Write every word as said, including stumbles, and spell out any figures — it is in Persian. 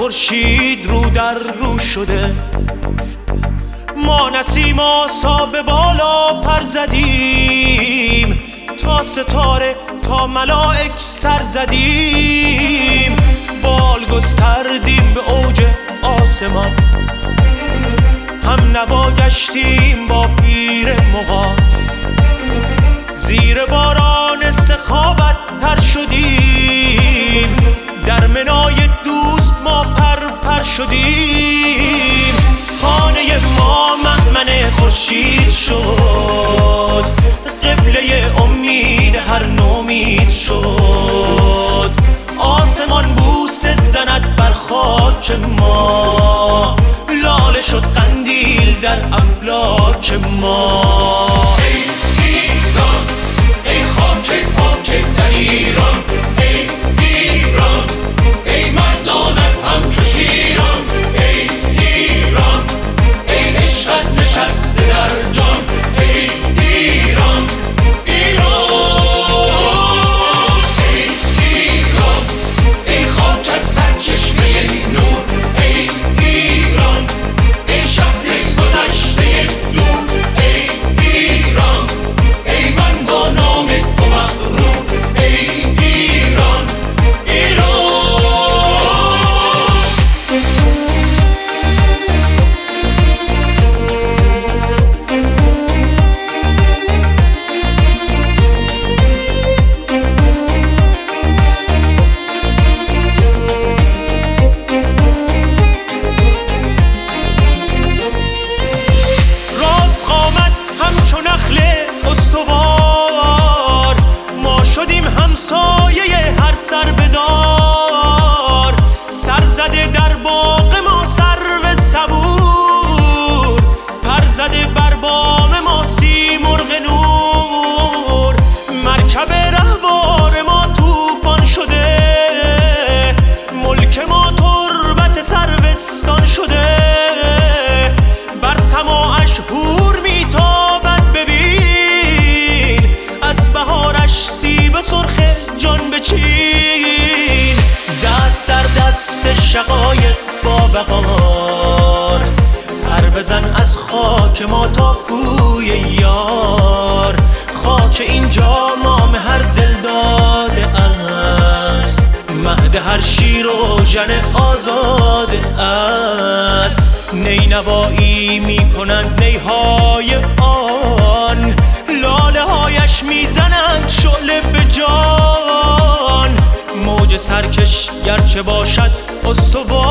خورشید رو در رو شده. ما نسیم آسا به بالا پر زدیم، تا ستاره تا ملائک سر زدیم. بال گستردیم به اوج آسمان، هم نوا گشتیم با پیر مغان. زیر باران سخاوت تر شدیم، در منای دوست ما پر پر شدیم. خانه ما مأمن خورشید شد، قبله امید هر نومید شد. آسمان بوسه زند بر خاک ما، لاله شد قندیل در افلاک ما. ای ایران، ای خاک پاک در ایران، ای ایران، ای مردانت همچو شیران. ای ایران، ای عشقت نشسته در جان. ای ایران، ایران، ای ایران، ای خاکت سرچشمه نور. ای ایران، ای شهر گذشته دور. ای ایران، ای من با نام تو مغرور. ای ایران، ایران. راست قامت همچو نخل استوار، ما شدیم همسایه هر سر بدار. سر زده در باغ ما سرو صبور، پر زده بر بام ما سیمرغ نور. مرکب رهوار ما طوفان شده، ملک ما تربت سروستان شده. بر سماعش هور میتابد ببین، از بهارش سیب سرخ جان بچین. دست در دست شقایق با وقار، پر بزن از خاک ما تا کوی یار. خاک اینجا مام هر دل داده است، مهد هر شیر و ژن آزاده است. نینوایی می کنند نیهای آن، لاله هایش می زنند شعله به جان. موج سرکش گرچه باشد استوار،